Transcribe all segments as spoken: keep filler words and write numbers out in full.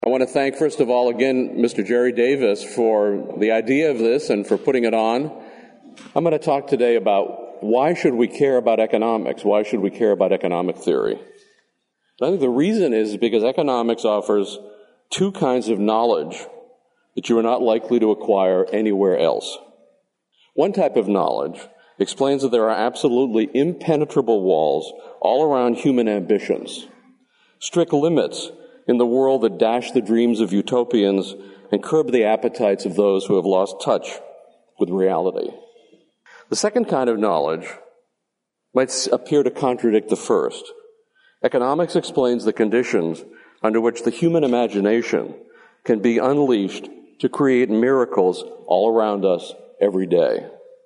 I want to thank, first of all, again, Mister Jerry Davis for the idea of this and for putting it on. I'm going to talk today about why should we care about economics? Why should we care about economic theory? I think the reason is because economics offers two kinds of knowledge that you are not likely to acquire anywhere else. One type of knowledge explains that there are absolutely impenetrable walls all around human ambitions, strict limits in the world that dash the dreams of utopians and curb the appetites of those who have lost touch with reality. The second kind of knowledge might appear to contradict the first. Economics explains the conditions under which the human imagination can be unleashed to create miracles all around us every day.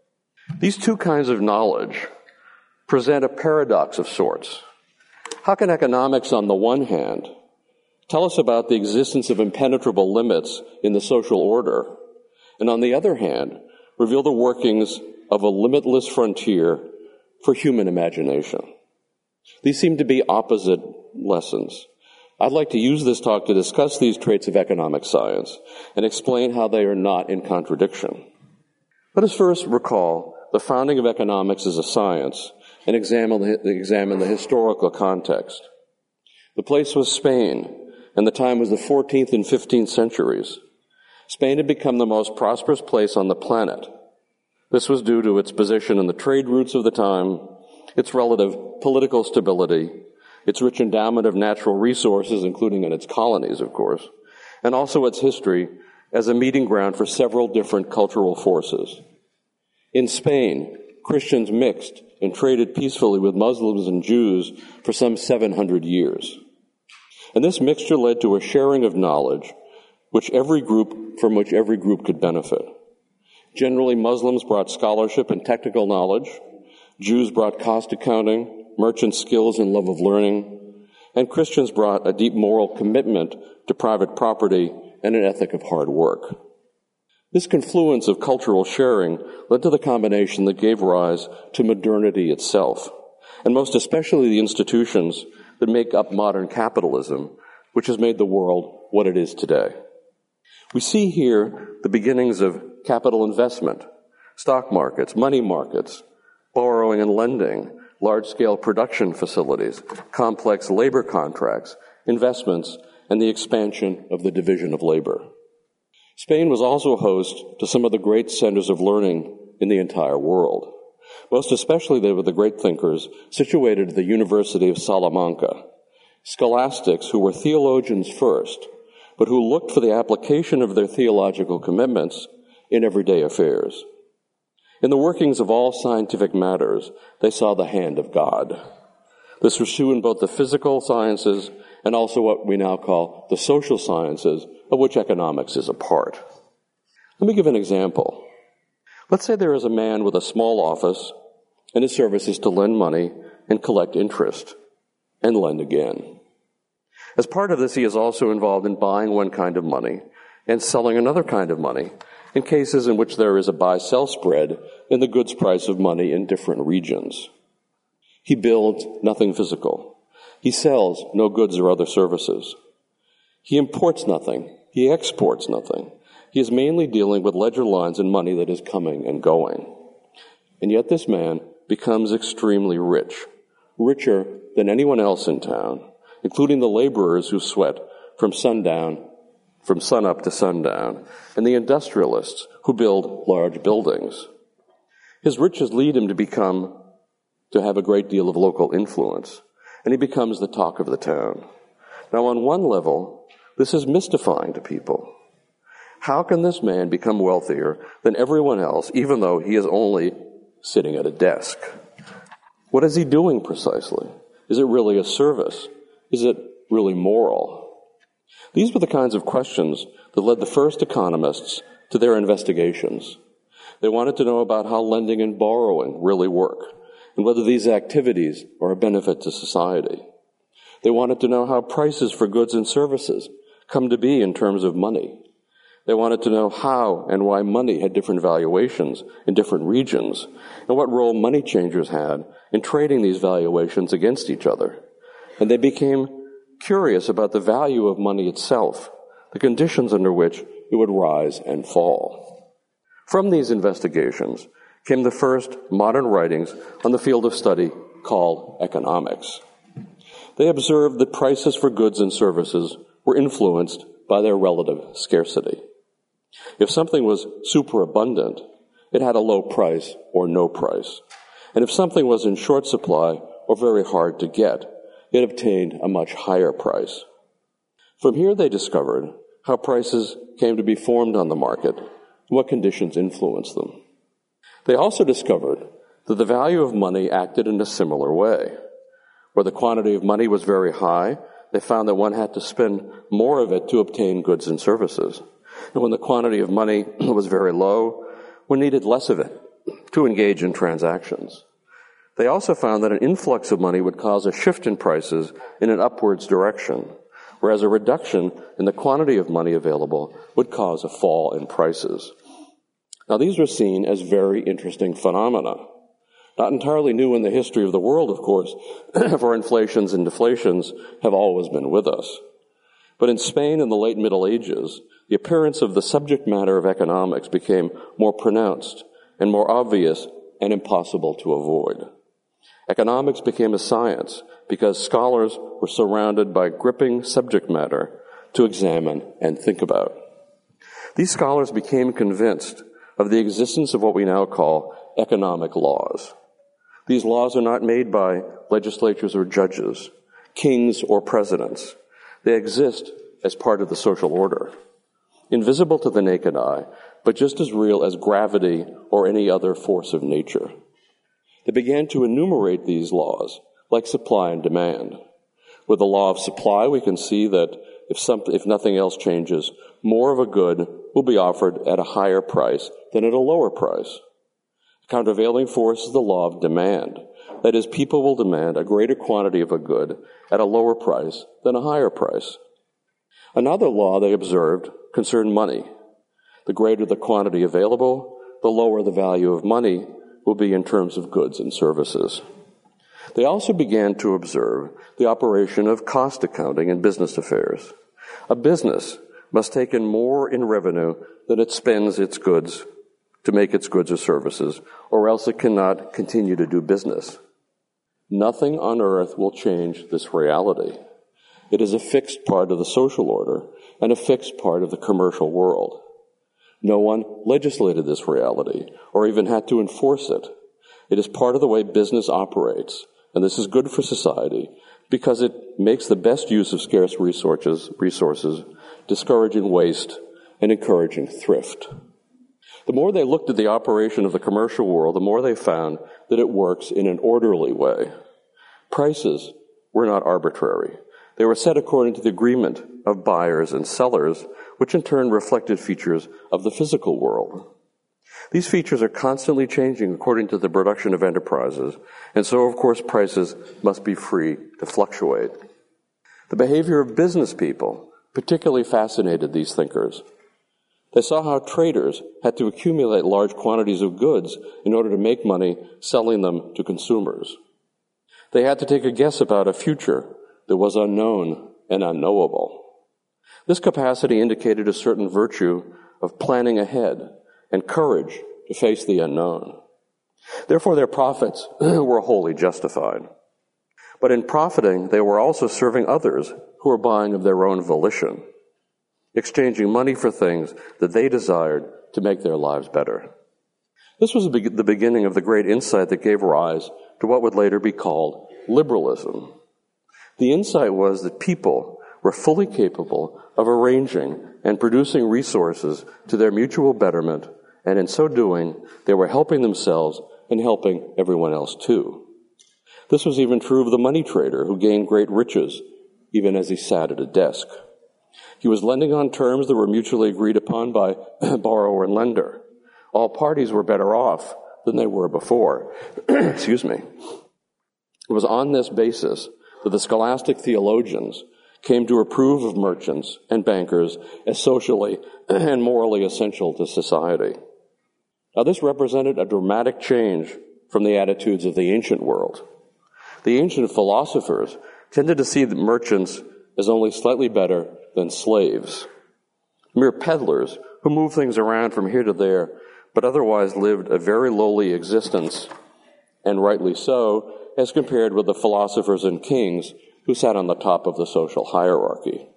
These two kinds of knowledge present a paradox of sorts. How can economics, on the one hand, tell us about the existence of impenetrable limits in the social order, and on the other hand, reveal the workings of a limitless frontier for human imagination? These seem to be opposite lessons. I'd like to use this talk to discuss these traits of economic science and explain how they are not in contradiction. Let us first recall the founding of economics as a science and examine the, examine the historical context. The place was Spain, and the time was the fourteenth and fifteenth centuries. Spain had become the most prosperous place on the planet. This was due to its position in the trade routes of the time, its relative political stability, its rich endowment of natural resources, including in its colonies, of course, and also its history as a meeting ground for several different cultural forces. In Spain, Christians mixed and traded peacefully with Muslims and Jews for some seven hundred years. And this mixture led to a sharing of knowledge which every group, from which every group could benefit. Generally, Muslims brought scholarship and technical knowledge, Jews brought cost accounting, merchant skills and love of learning, and Christians brought a deep moral commitment to private property and an ethic of hard work. This confluence of cultural sharing led to the combination that gave rise to modernity itself, and most especially the institutions that make up modern capitalism, which has made the world what it is today. We see here the beginnings of capital investment, stock markets, money markets, borrowing and lending, large-scale production facilities, complex labor contracts, investments, and the expansion of the division of labor. Spain was also host to some of the great centers of learning in the entire world. Most especially they were the great thinkers situated at the University of Salamanca, scholastics who were theologians first, but who looked for the application of their theological commitments in everyday affairs. In the workings of all scientific matters, they saw the hand of God. This was true in both the physical sciences and also what we now call the social sciences, of which economics is a part. Let me give an example. Let's say there is a man with a small office, and his service is to lend money and collect interest, and lend again. As part of this, he is also involved in buying one kind of money and selling another kind of money in cases in which there is a buy-sell spread in the goods price of money in different regions. He builds nothing physical. He sells no goods or other services. He imports nothing. He exports nothing. He is mainly dealing with ledger lines and money that is coming and going. And yet this man becomes extremely rich, richer than anyone else in town, including the laborers who sweat from sundown, from sunup to sundown, and the industrialists who build large buildings. His riches lead him to become, to have a great deal of local influence, and he becomes the talk of the town. Now, on one level, this is mystifying to people. How can this man become wealthier than everyone else, even though he is only sitting at a desk? What is he doing precisely? Is it really a service? Is it really moral? These were the kinds of questions that led the first economists to their investigations. They wanted to know about how lending and borrowing really work, and whether these activities are a benefit to society. They wanted to know how prices for goods and services come to be in terms of money. They wanted to know how and why money had different valuations in different regions, and what role money changers had in trading these valuations against each other. And they became curious about the value of money itself, the conditions under which it would rise and fall. From these investigations came the first modern writings on the field of study called economics. They observed that prices for goods and services were influenced by their relative scarcity. If something was superabundant, it had a low price or no price. And if something was in short supply or very hard to get, it obtained a much higher price. From here they discovered how prices came to be formed on the market and what conditions influenced them. They also discovered that the value of money acted in a similar way. Where the quantity of money was very high, they found that one had to spend more of it to obtain goods and services. And when the quantity of money was very low, one needed less of it to engage in transactions. They also found that an influx of money would cause a shift in prices in an upwards direction, whereas a reduction in the quantity of money available would cause a fall in prices. Now, these were seen as very interesting phenomena. Not entirely new in the history of the world, of course, for inflations and deflations have always been with us. But in Spain in the late Middle Ages, the appearance of the subject matter of economics became more pronounced and more obvious and impossible to avoid. Economics became a science because scholars were surrounded by gripping subject matter to examine and think about. These scholars became convinced of the existence of what we now call economic laws. These laws are not made by legislatures or judges, kings or presidents. They exist as part of the social order, invisible to the naked eye, but just as real as gravity or any other force of nature. They began to enumerate these laws, like supply and demand. With the law of supply, we can see that if some, if nothing else changes, more of a good will be offered at a higher price than at a lower price. The countervailing force is the law of demand. That is, people will demand a greater quantity of a good at a lower price than a higher price. Another law they observed concerned money. The greater the quantity available, the lower the value of money will be in terms of goods and services. They also began to observe the operation of cost accounting in business affairs. A business must take in more in revenue than it spends its goods to make its goods or services, or else it cannot continue to do business. Nothing on earth will change this reality. It is a fixed part of the social order and a fixed part of the commercial world. No one legislated this reality or even had to enforce it. It is part of the way business operates, and this is good for society because it makes the best use of scarce resources, resources, discouraging waste and encouraging thrift. The more they looked at the operation of the commercial world, the more they found that it works in an orderly way. Prices were not arbitrary. They were set according to the agreement of buyers and sellers, which in turn reflected features of the physical world. These features are constantly changing according to the production of enterprises, and so, of course, prices must be free to fluctuate. The behavior of business people particularly fascinated these thinkers. They saw how traders had to accumulate large quantities of goods in order to make money selling them to consumers. They had to take a guess about a future that was unknown and unknowable. This capacity indicated a certain virtue of planning ahead and courage to face the unknown. Therefore, their profits were wholly justified. But in profiting, they were also serving others who were buying of their own volition, exchanging money for things that they desired to make their lives better. This was the beginning of the great insight that gave rise to what would later be called liberalism. The insight was that people were fully capable of arranging and producing resources to their mutual betterment, and in so doing, they were helping themselves and helping everyone else too. This was even true of the money trader who gained great riches, even as he sat at a desk. He was lending on terms that were mutually agreed upon by borrower and lender. All parties were better off than they were before. Excuse me. It was on this basis that the scholastic theologians came to approve of merchants and bankers as socially and morally essential to society. Now, this represented a dramatic change from the attitudes of the ancient world. The ancient philosophers tended to see the merchants as only slightly better than slaves. mere peddlers who moved things around from here to there, but otherwise lived a very lowly existence, and rightly so, as compared with the philosophers and kings who sat on the top of the social hierarchy.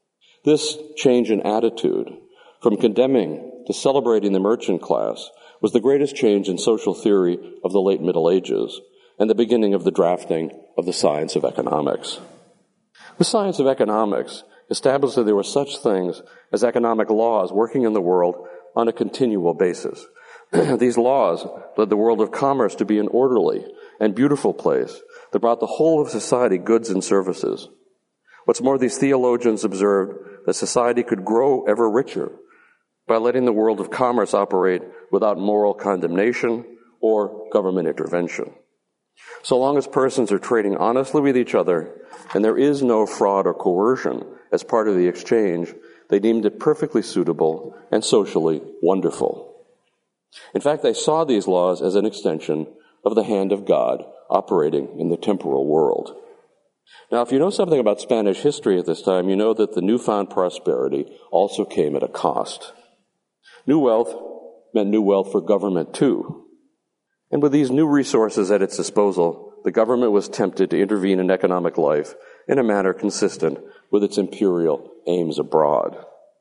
This change in attitude, from condemning to celebrating the merchant class, was the greatest change in social theory of the late Middle Ages, and the beginning of the drafting of the science of economics. The science of economics established that there were such things as economic laws working in the world on a continual basis. These laws led the world of commerce to be an orderly and beautiful place that brought the whole of society goods and services. What's more, these theologians observed that society could grow ever richer by letting the world of commerce operate without moral condemnation or government intervention. So long as persons are trading honestly with each other and there is no fraud or coercion as part of the exchange, they deemed it perfectly suitable and socially wonderful. In fact, they saw these laws as an extension of the hand of God operating in the temporal world. Now, if you know something about Spanish history at this time, you know that the newfound prosperity also came at a cost. New wealth meant new wealth for government, too. And with these new resources at its disposal, the government was tempted to intervene in economic life in a manner consistent with its imperial aims abroad.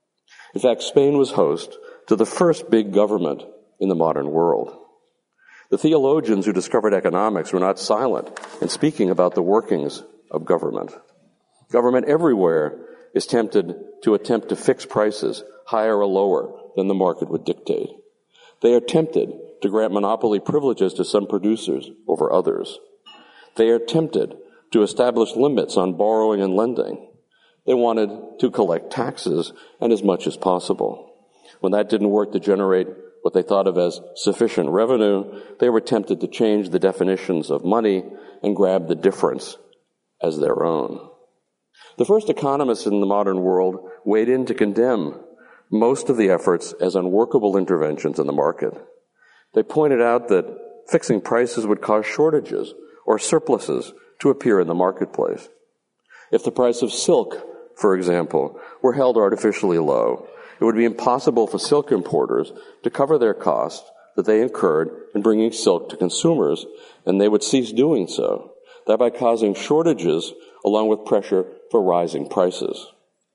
In fact, Spain was host to the first big government in the modern world. The theologians who discovered economics were not silent in speaking about the workings of government. Government everywhere is tempted to attempt to fix prices higher or lower than the market would dictate. They are tempted to grant monopoly privileges to some producers over others. They are tempted to establish limits on borrowing and lending. They wanted to collect taxes and as much as possible. When that didn't work to generate what they thought of as sufficient revenue, they were tempted to change the definitions of money and grab the difference as their own. The first economists in the modern world weighed in to condemn most of the efforts as unworkable interventions in the market. They pointed out that fixing prices would cause shortages or surpluses to appear in the marketplace. If the price of silk, for example, were held artificially low, it would be impossible for silk importers to cover their costs that they incurred in bringing silk to consumers, and they would cease doing so, thereby causing shortages along with pressure for rising prices.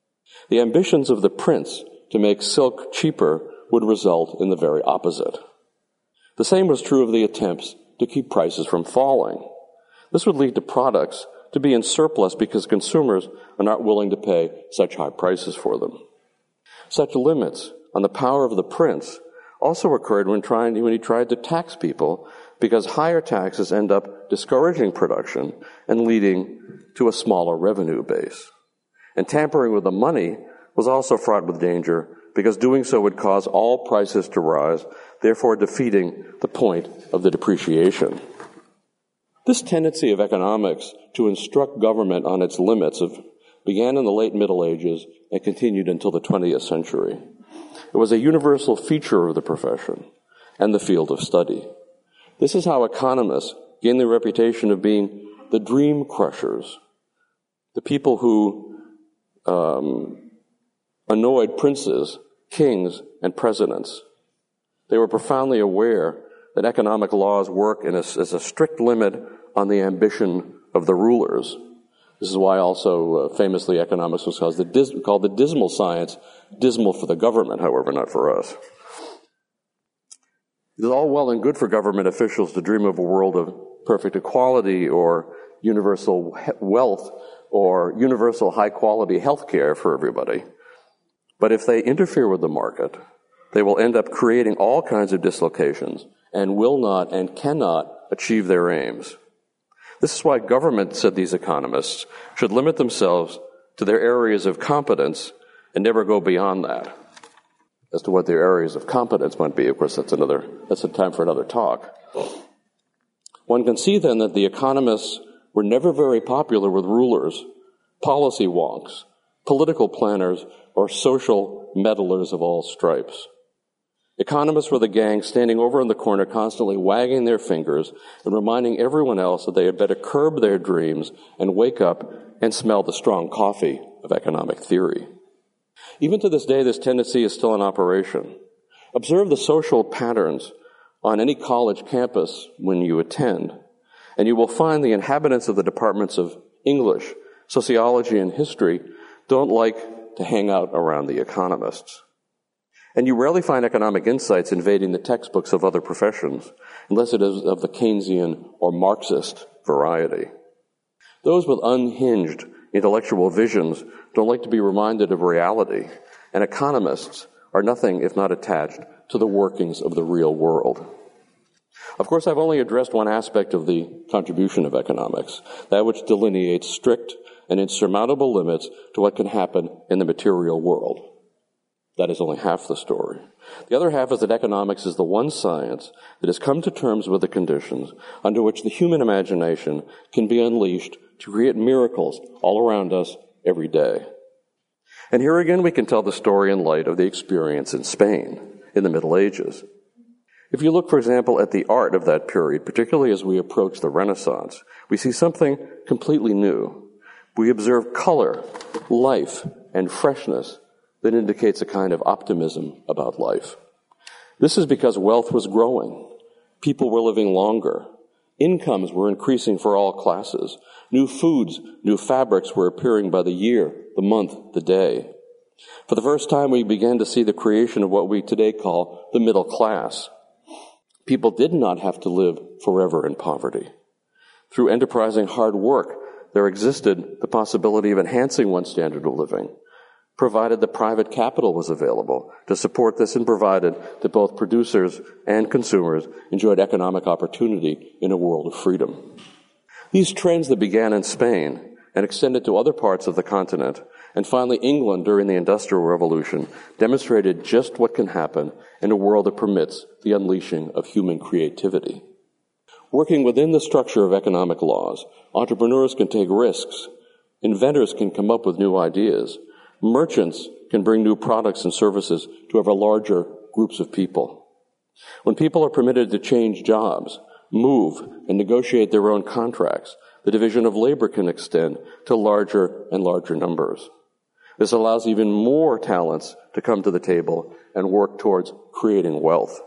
The ambitions of the prince to make silk cheaper would result in the very opposite. The same was true of the attempts to keep prices from falling. This would lead to products to be in surplus because consumers are not willing to pay such high prices for them. Such limits on the power of the prince also occurred when, trying, when he tried to tax people, because higher taxes end up discouraging production and leading to a smaller revenue base. And tampering with the money was also fraught with danger, because doing so would cause all prices to rise, therefore defeating the point of the depreciation. This tendency of economics to instruct government on its limits of, began in the late Middle Ages and continued until the twentieth century. It was a universal feature of the profession and the field of study. This is how economists gained the reputation of being the dream crushers, the people who um, annoyed princes, kings, and presidents. They were profoundly aware that economic laws work in a, as a strict limit on the ambition of the rulers. This is why also uh, famously economics was called the, dis- called the dismal science, dismal for the government, however, not for us. It is all well and good for government officials to dream of a world of perfect equality or universal he- wealth or universal high-quality health care for everybody. But if they interfere with the market, they will end up creating all kinds of dislocations and will not and cannot achieve their aims. This is why government, said these economists, should limit themselves to their areas of competence and never go beyond that. As to what their areas of competence might be, of course, that's another, that's a time for another talk. One can see then that the economists were never very popular with rulers, policy wonks, political planners, or social meddlers of all stripes. Economists were the gang standing over in the corner, constantly wagging their fingers and reminding everyone else that they had better curb their dreams and wake up and smell the strong coffee of economic theory. Even to this day, this tendency is still in operation. Observe the social patterns on any college campus when you attend, and you will find the inhabitants of the departments of English, sociology, and history don't like to hang out around the economists. And you rarely find economic insights invading the textbooks of other professions, unless it is of the Keynesian or Marxist variety. Those with unhinged intellectual visions don't like to be reminded of reality, and economists are nothing if not attached to the workings of the real world. Of course, I've only addressed one aspect of the contribution of economics, that which delineates strict and insurmountable limits to what can happen in the material world. That is only half the story. The other half is that economics is the one science that has come to terms with the conditions under which the human imagination can be unleashed to create miracles all around us every day. And here again we can tell the story in light of the experience in Spain in the Middle Ages. If you look, for example, at the art of that period, particularly as we approach the Renaissance, we see something completely new. We observe color, life, and freshness that indicates a kind of optimism about life. This is because wealth was growing. People were living longer. Incomes were increasing for all classes. New foods, new fabrics were appearing by the year, the month, the day. For the first time, we began to see the creation of what we today call the middle class. People did not have to live forever in poverty. Through enterprising hard work, there existed the possibility of enhancing one's standard of living, provided the private capital was available to support this, and provided that both producers and consumers enjoyed economic opportunity in a world of freedom. These trends that began in Spain and extended to other parts of the continent, and finally England during the Industrial Revolution, demonstrated just what can happen in a world that permits the unleashing of human creativity. Working within the structure of economic laws, entrepreneurs can take risks, inventors can come up with new ideas, merchants can bring new products and services to ever larger groups of people. When people are permitted to change jobs, move, and negotiate their own contracts, the division of labor can extend to larger and larger numbers. This allows even more talents to come to the table and work towards creating wealth.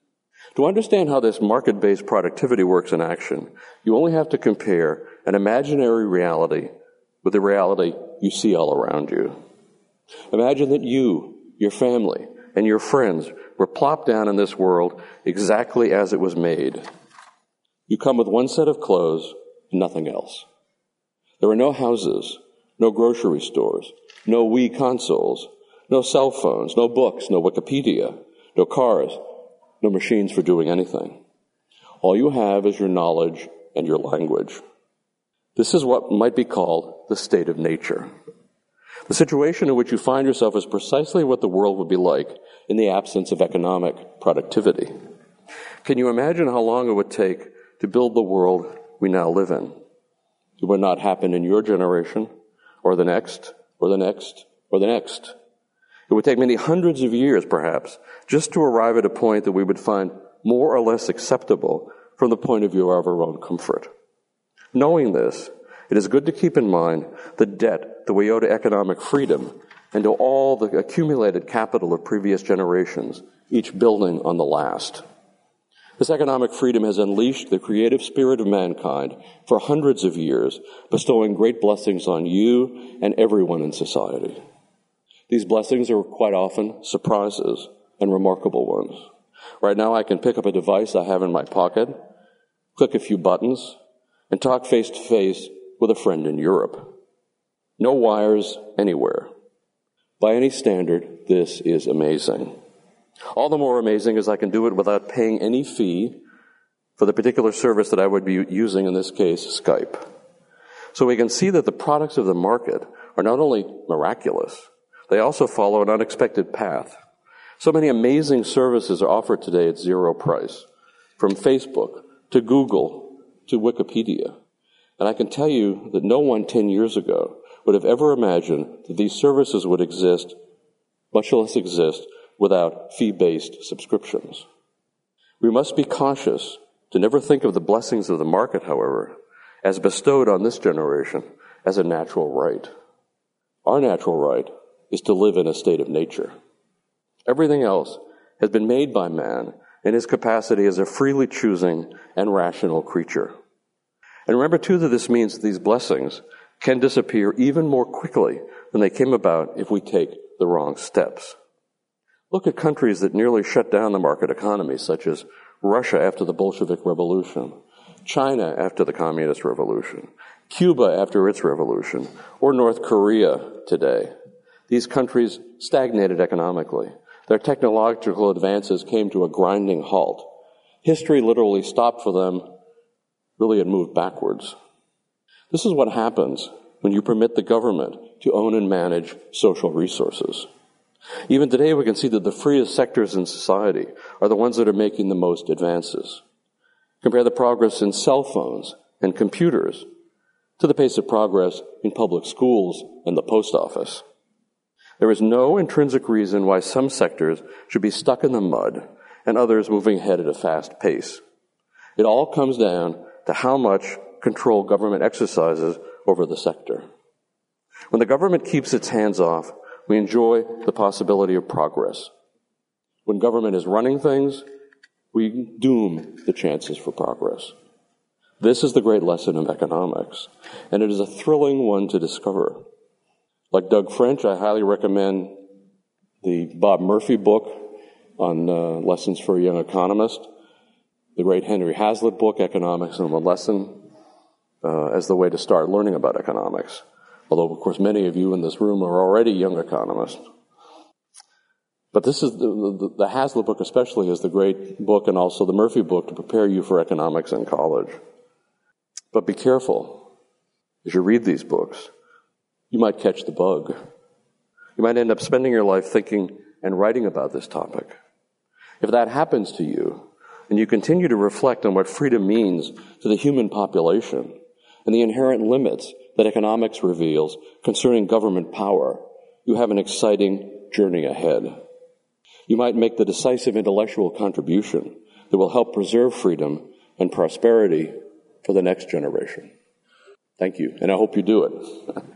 To understand how this market-based productivity works in action, you only have to compare an imaginary reality with the reality you see all around you. Imagine that you, your family, and your friends were plopped down in this world exactly as it was made. You come with one set of clothes and nothing else. There are no houses, no grocery stores, no Wii consoles, no cell phones, no books, no Wikipedia, no cars, no machines for doing anything. All you have is your knowledge and your language. This is what might be called the state of nature. The situation in which you find yourself is precisely what the world would be like in the absence of economic productivity. Can you imagine how long it would take to build the world we now live in? It would not happen in your generation, or the next, or the next, or the next. It would take many hundreds of years, perhaps, just to arrive at a point that we would find more or less acceptable from the point of view of our own comfort. Knowing this, it is good to keep in mind the debt that we owe to economic freedom and to all the accumulated capital of previous generations, each building on the last. This economic freedom has unleashed the creative spirit of mankind for hundreds of years, bestowing great blessings on you and everyone in society. These blessings are quite often surprises and remarkable ones. Right now I can pick up a device I have in my pocket, click a few buttons, and talk face to face with a friend in Europe. No wires anywhere. By any standard, this is amazing. All the more amazing as I can do it without paying any fee for the particular service that I would be using, in this case, Skype. So we can see that the products of the market are not only miraculous, they also follow an unexpected path. So many amazing services are offered today at zero price, from Facebook to Google to Wikipedia. And I can tell you that no one ten years ago would have ever imagined that these services would exist, much less exist, without fee-based subscriptions. We must be cautious to never think of the blessings of the market, however, as bestowed on this generation as a natural right. Our natural right is to live in a state of nature. Everything else has been made by man in his capacity as a freely choosing and rational creature. And remember, too, that this means that these blessings can disappear even more quickly than they came about if we take the wrong steps. Look at countries that nearly shut down the market economy, such as Russia after the Bolshevik Revolution, China after the Communist Revolution, Cuba after its revolution, or North Korea today. These countries stagnated economically. Their technological advances came to a grinding halt. History literally stopped for them. Really, it moved backwards. This is what happens when you permit the government to own and manage social resources. Even today, we can see that the freest sectors in society are the ones that are making the most advances. Compare the progress in cell phones and computers to the pace of progress in public schools and the post office. There is no intrinsic reason why some sectors should be stuck in the mud and others moving ahead at a fast pace. It all comes down to how much control government exercises over the sector. When the government keeps its hands off, we enjoy the possibility of progress. When government is running things, we doom the chances for progress. This is the great lesson of economics, and it is a thrilling one to discover. Like Doug French, I highly recommend the Bob Murphy book on uh, Lessons for a Young Economist, the great Henry Hazlitt book, Economics and the Lesson, uh, as the way to start learning about economics. Although, of course, many of you in this room are already young economists. But this is, the, the, the Hazlitt book especially is the great book, and also the Murphy book, to prepare you for economics in college. But be careful. As you read these books, you might catch the bug. You might end up spending your life thinking and writing about this topic. If that happens to you, and you continue to reflect on what freedom means to the human population and the inherent limits that economics reveals concerning government power, you have an exciting journey ahead. You might make the decisive intellectual contribution that will help preserve freedom and prosperity for the next generation. Thank you, and I hope you do it.